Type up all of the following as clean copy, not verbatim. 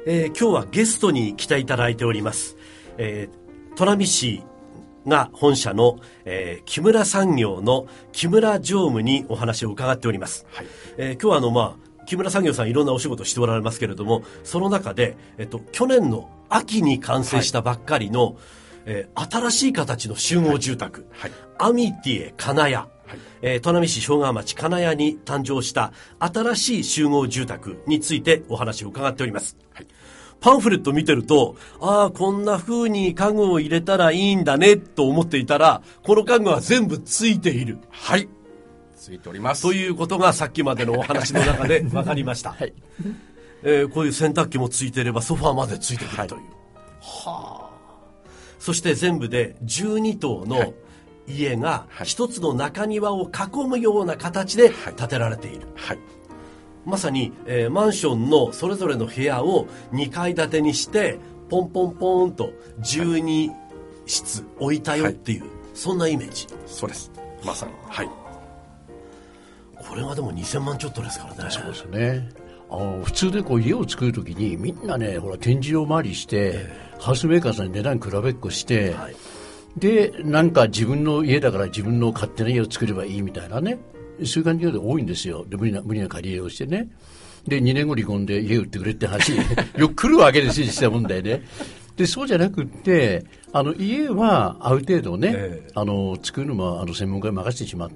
今日はゲストに来ていただいております、砺波市が本社の、木村産業の木村常務にお話を伺っております、はい。今日は木村産業さんいろんなお仕事しておられますけれども、その中で、去年の秋に完成したばっかりの、新しい形の集合住宅、はいはい、アミティエ金谷、砺波市庄川町金谷に誕生した新しい集合住宅についてお話を伺っております、はい。パンフレット見てると、こんな風に家具を入れたらいいんだねと思っていたら、この家具は全部ついている。 はい、ついております。 ということがさっきまでのお話の中で分かりました、はい。こういう洗濯機もついていればソファーまでついてくるという、はあ。そして全部で12棟の家が一つの中庭を囲むような形で建てられている、はいはい。まさに、マンションのそれぞれの部屋を2階建てにしてポンポンポンと12室置いたよっていう、はい、そんなイメージ。 そうです、まさに、はい。 これはでも2000万ちょっとですからね。 そうですね。普通で家を作るときにみんなね、ほら展示を回りして、ハウスメーカーさんに値段比べっこして、はい、でなんか自分の家だから自分の勝手な家を作ればいいみたいなね、そういう感じが多いんですよ。で無理な借り入れをしてね、で2年後離婚で家売ってくれって話よく来るわけですよ、実際問題ね。でそうじゃなくって家はある程度ね、作るのも専門家に任せてしまって、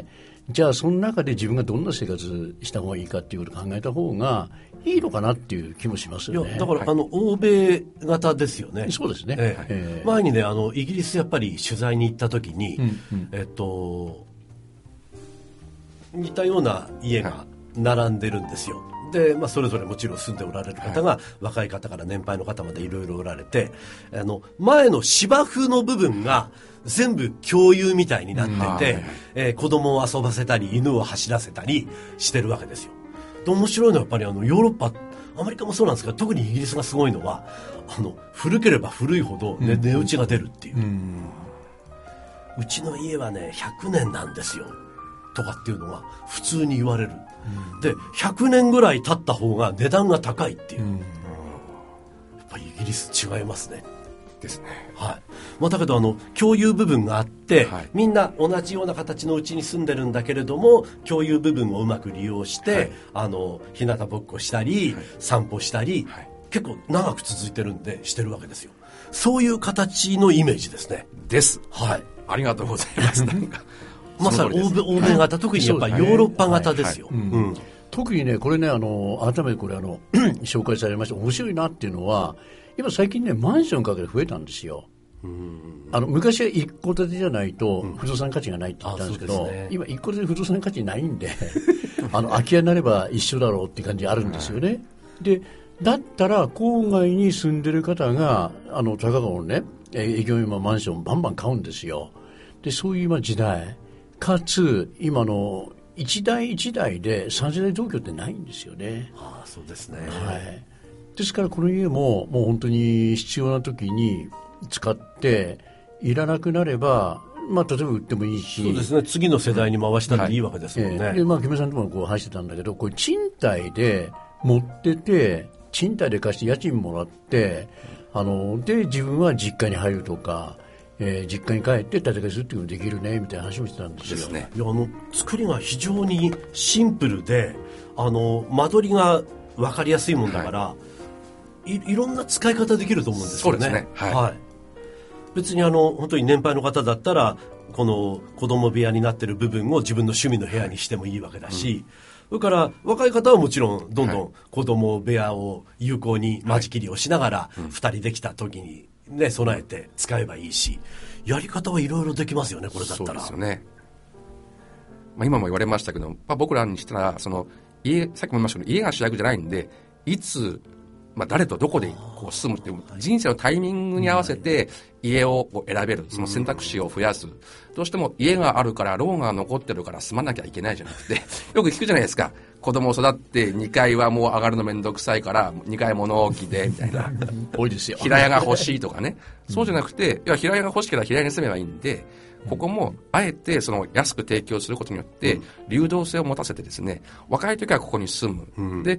じゃあその中で自分がどんな生活した方がいいかっていうことを考えた方がいいのかなっていう気もしますよね。 いやだから、はい、欧米型ですよね。 そうですね、 前にねイギリスやっぱり取材に行った時に、似たような家が並んでるんですよ。で、それぞれもちろん住んでおられる方が、若い方から年配の方までいろいろおられて、前の芝生の部分が全部共有みたいになってて、子供を遊ばせたり犬を走らせたりしてるわけですよ。で面白いのはやっぱりヨーロッパ、アメリカもそうなんですけど、特にイギリスがすごいのは古ければ古いほど、値打ちが出るっていう、うちの家はね100年なんですよとかっていうのは普通に言われる、で100年ぐらい経った方が値段が高いっていう、やっぱりイギリス違いますね。 ですね、 はい。だけど共有部分があって、はい、みんな同じような形のうちに住んでるんだけれども、共有部分をうまく利用して、はい、日向ぼっこしたり、はい、散歩したり、はい、結構長く続いてるんでしてるわけですよ。そういう形のイメージですね。 です。 はい。 ありがとうございます。なんかまさに欧米型、特にやっぱりヨーロッパ型ですよ。 特にねこれね改めてこれ紹介されました面白いなっていうのは、今最近ねマンション価格が増えたんですよ。昔は一戸建てじゃないと不動産価値がないって言ったんですけど、今一戸建て不動産価値ないんで空き家になれば一緒だろうっていう感じあるんですよね。でだったら郊外に住んでる方が高川のね営業用マンションバンバン買うんですよ。でそういう今時代かつ今の一台一台で3世代同居ってないんですよね。 そうですね、 はい。ですからこの家ももう本当に必要な時に使っていらなくなれば、例えば売ってもいいし、 そうですね、次の世代に回したらいいわけですもんね。 で木村さんとも話してたんだけど、これ賃貸で持ってて賃貸で貸して家賃もらってで自分は実家に入るとか、実家に帰って建て替えするっていうのもできるねみたいな話もしてたんですよ。 ですね。いや作りが非常にシンプルで間取りが分かりやすいもんだから、いろんな使い方できると思うんですよね。 そうですね、 はい。別に本当に年配の方だったらこの子供部屋になってる部分を自分の趣味の部屋にしてもいいわけだし、それから若い方はもちろんどんどん子供部屋を有効に間仕切りをしながら2人できた時にね、備えて使えばいいし、やり方はいろいろできますよね、これだったら。 そうですよね。今も言われましたけど、僕らにしたらさっきも言いましたけど、家が主役じゃないんで、いつ、誰とどこで住むっていう人生のタイミングに合わせて家を選べる、その選択肢を増やす。どうしても家があるからローンが残ってるから住まなきゃいけないじゃなくて、よく聞くじゃないですか。子供を育って2階はもう上がるのめんどくさいから2階物置でみたいな多いですよ。 平屋が欲しいとかね。そうじゃなくて、いや平屋が欲しければ平屋に住めばいいんで、ここもあえてその安く提供することによって流動性を持たせてですね、若い時はここに住む、で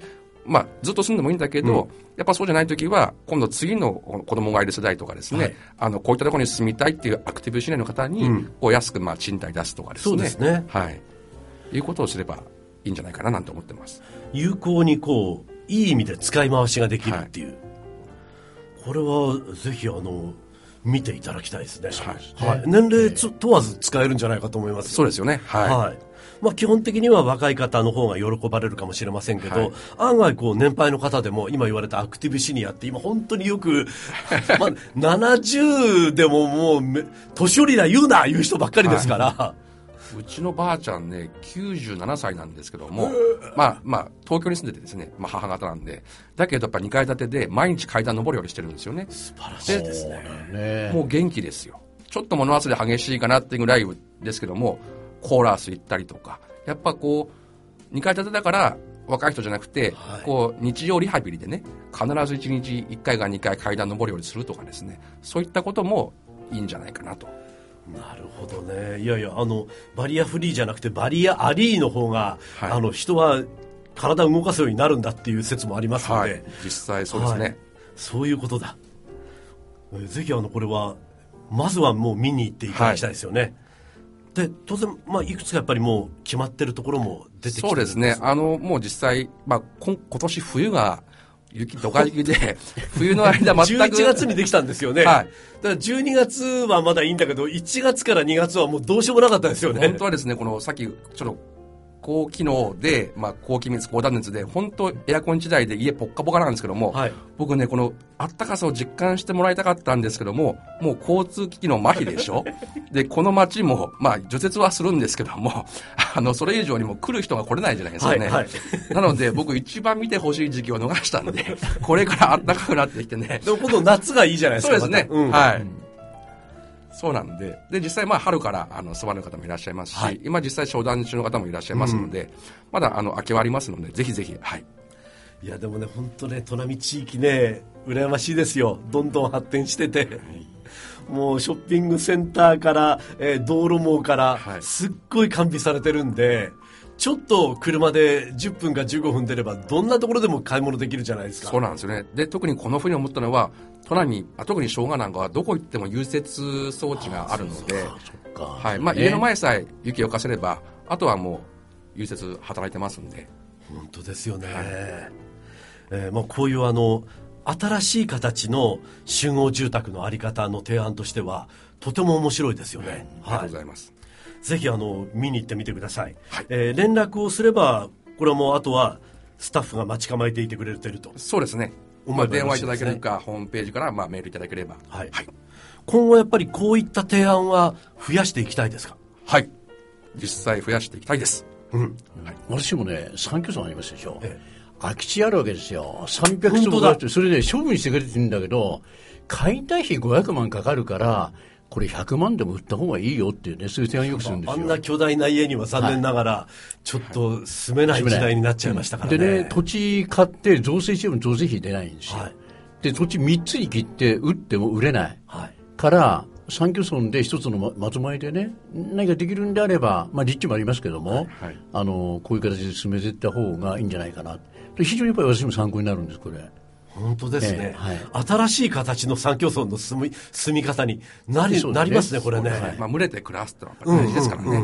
まあ、ずっと住んでもいいんだけど、やっぱそうじゃないときは、今度次の子供がいる世代とかですね、こういったところに住みたいっていうアクティブシニアの方に、こう安くまあ賃貸出すとかですね。 そうですね。 はい。いうことをすればいいんじゃないかななんて思ってます。 有効にこう、いい意味で使い回しができるっていう。これはぜひ見ていただきたいですね。はい。年齢問わず使えるんじゃないかと思います。 そうですよね。はい。 まあ、基本的には若い方の方が喜ばれるかもしれませんけど、案外こう年配の方でも今言われたアクティブシニアって今本当によく、まあ、70でももう年寄りだ言うな言う人ばっかりですから、 うちのばあちゃんね97歳なんですけども、まあ東京に住んでてですね、まあ、母方なんで、だけどやっぱ2階建てで毎日階段登り降りしてるんですよね。 素晴らしいですね。 もう元気ですよ。ちょっと物忘れ激しいかなっていうぐらいですけども、コーラス行ったりとか、やっぱこう2階建てだから若い人じゃなくて、こう日常リハビリでね、必ず1日1回か2回階段登り降りするとかですね、そういったこともいいんじゃないかなと。 なるほどね。いやいや、バリアフリーじゃなくてバリアアリーの方が、人は体を動かすようになるんだっていう説もありますので、 実際そうですね。 そういうことだ。ぜひこれはまずはもう見に行っていただきたいですよね。で当然、まあ、いくつかやっぱりもう決まってるところも出てきてるんです。 そうですね。もう実際、まあ、今年冬がドカ雪で冬の間全く 11月にできたんですよね。だから12月はまだいいんだけど1月から2月はもうどうしようもなかったですよね。 本当はですね、このさっきちょっと高機能で、まあ、高気密高断熱で本当エアコン1台で家ポッカポカなんですけども、僕ねこのあったかさを実感してもらいたかったんですけども、もう交通機器の麻痺でしょでこの街も、まあ、除雪はするんですけどもそれ以上にも来る人が来れないじゃないですかね、なので僕一番見てほしい時期を逃したんでこれからあったかくなってきてねでも今度夏がいいじゃないですか。 そうですね、そうなんで、実際まあ春から住まれる方もいらっしゃいますし、今実際商談中の方もいらっしゃいますので、まだ空きはありますので、ぜひぜひ。 いやでもね、本当ね、砺波地域ね、羨ましいですよ。どんどん発展してて、もうショッピングセンターから、道路網から、すっごい完備されてるんで、ちょっと車で10分か15分出ればどんなところでも買い物できるじゃないですか。 そうなんですよね。で特にこの冬に思ったのは、砺波特に生姜なんかはどこ行っても融雪装置があるので、まあ、家の前さえ雪をかせればあとはもう融雪働いてますんで。 本当ですよね。まあ、こういう新しい形の集合住宅のあり方の提案としてはとても面白いですよね。 ありがとうございます。 ぜひ見に行ってみてください。連絡をすればこれはもうあとはスタッフが待ち構えていてくれていると。 そうですね。まあ、電話いただけるかホームページからまあメールいただければ、 今後やっぱりこういった提案は増やしていきたいですか。 実際増やしていきたいです。 私もね、3拠村ありますでしょ、空き地あるわけですよ。300坪だって、それで処分してくれてるんだけど、解体費500万かかるからこれ100万でも売った方がいいよっていうね、そういう提案よくするんですよ。 あんな巨大な家には残念ながら、ちょっと住めない時代になっちゃいましたからね。 でね、土地買って造成しても造成費出ないんですよ。で、土地3つに切って売っても売れない。から、3拠村で一つの松前でね、何かできるんであれば、まあ立地もありますけども、こういう形で進めていった方がいいんじゃないかな。非常にやっぱり私も参考になるんです、これ。 本当ですね、新しい形の3拠村の住み方になりますね、これね。 まあ、群れて暮らすってのは大事ですからね。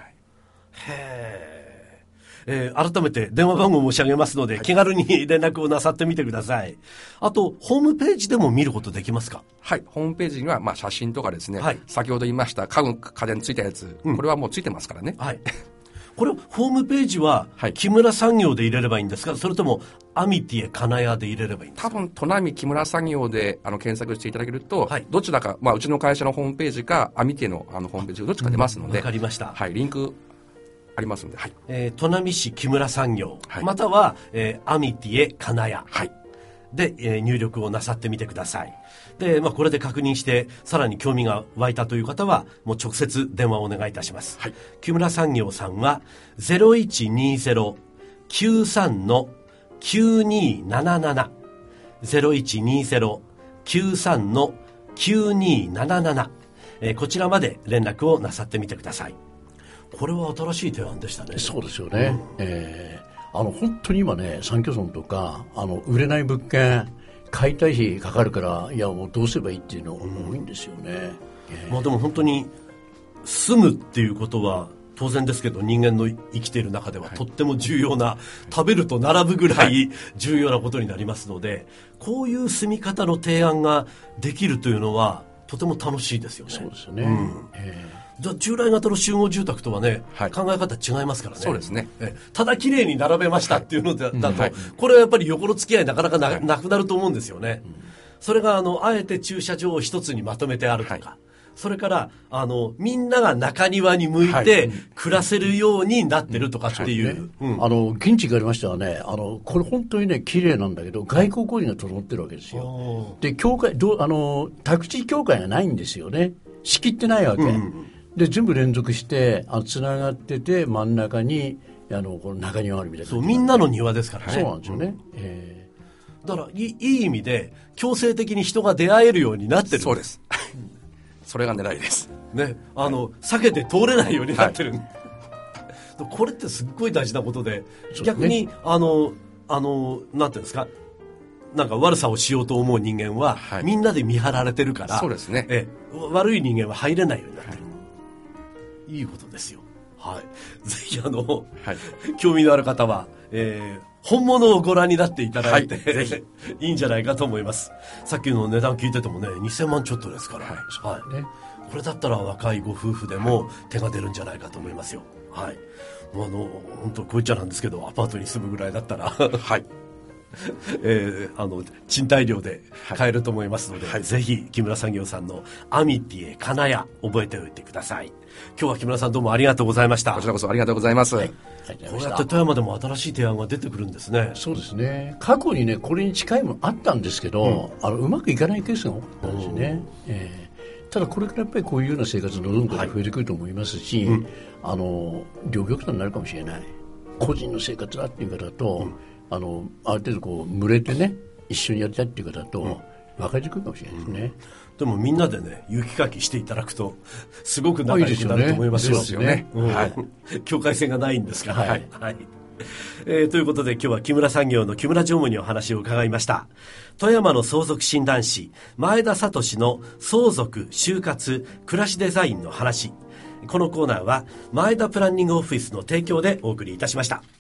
改めて電話番号申し上げますので、気軽に連絡をなさってみてください。あとホームページでも見ることできますか。 ホームページにはまあ写真とかですね、先ほど言いました家電ついたやつ、これはもうついてますからね。 これホームページは木村産業で入れればいいんですか、それともアミティエ金谷で入れればいいんですか。 多分砺波木村産業で検索していただけると、どちらか、まあ、うちの会社のホームページかアミティエのホームページどっちか出ますので、 わかりました。 リンクありますので、 砺波市木村産業、または、アミティエ金谷、で、入力をなさってみてください。で、まあ、これで確認してさらに興味が湧いたという方はもう直接電話をお願いいたします。木村産業さんは 0120-93-9277 0120-93-9277、こちらまで連絡をなさってみてください。これは新しい提案でしたね。 そうですよね。 本当に今ね、3拠村とか、売れない物件、解体費かかるから、いや、もうどうすればいいっていうの多いんですよね。 まあでも本当に、住むっていうことは、当然ですけど人間の生きている中ではとっても重要な、食べると並ぶぐらい重要なことになりますので、こういう住み方の提案ができるというのはとても楽しいですよね。 そうですよね。 じゃあ従来型の集合住宅とはね、考え方違いますからね。 そうですね。 ただ綺麗に並べましたっていうのだと、これはやっぱり横の付き合いなかなか なくなると思うんですよね。それがあえて駐車場を一つにまとめてあるとか、それからみんなが中庭に向いて暮らせるようになってるとかっていう、 現地がありましたらね、これ本当にね綺麗なんだけど、外交工事が整ってるわけですよ。で、宅地境界がないんですよね。仕切ってないわけ。で、全部連続してつながってて、真ん中にこの中庭あるみたいな。 そう、みんなの庭ですからね。 そうなんですよね。 だからいい意味で強制的に人が出会えるようになってる。 そうです。それが狙いです。 ね、避けて通れないようになってる。これってすっごい大事なことで、逆になんていうんですか、なんか悪さをしようと思う人間は、みんなで見張られてるから、 そうですね。 悪い人間は入れないようになってる。いいことですよ。はい。ぜひ興味のある方は、本物をご覧になっていただいて、ぜひいいんじゃないかと思います。さっきの値段聞いててもね、2000万ちょっとですから、これだったら若いご夫婦でも手が出るんじゃないかと思いますよ。はい。本当こう言っちゃなんですけど、アパートに住むぐらいだったら、はい。賃貸料で買えると思いますので、ぜひ木村産業さんのアミティエ金谷覚えておいてください。今日は木村さんどうもありがとうございました。 こちらこそありがとうございます。 こうやって富山でも新しい提案が出てくるんですね。 そうですね。過去にねこれに近いものあったんですけど、うまくいかないケースが多かったんですね。ただこれからやっぱりこういうような生活のどんどん増えてくると思いますし、両極端になるかもしれない。個人の生活だっていう方と、ある程度こう群れてね一緒にやりたいっていう方と、分かりにくいかもしれないですね。 でもみんなでね雪かきしていただくとすごく仲良くなると思いますよ。 ですよね。 境界線がないんですから。ということで今日は木村産業の木村常務にお話を伺いました。富山の相続診断士前田聡の相続就活暮らしデザインの話、このコーナーは前田プランニングオフィスの提供でお送りいたしました。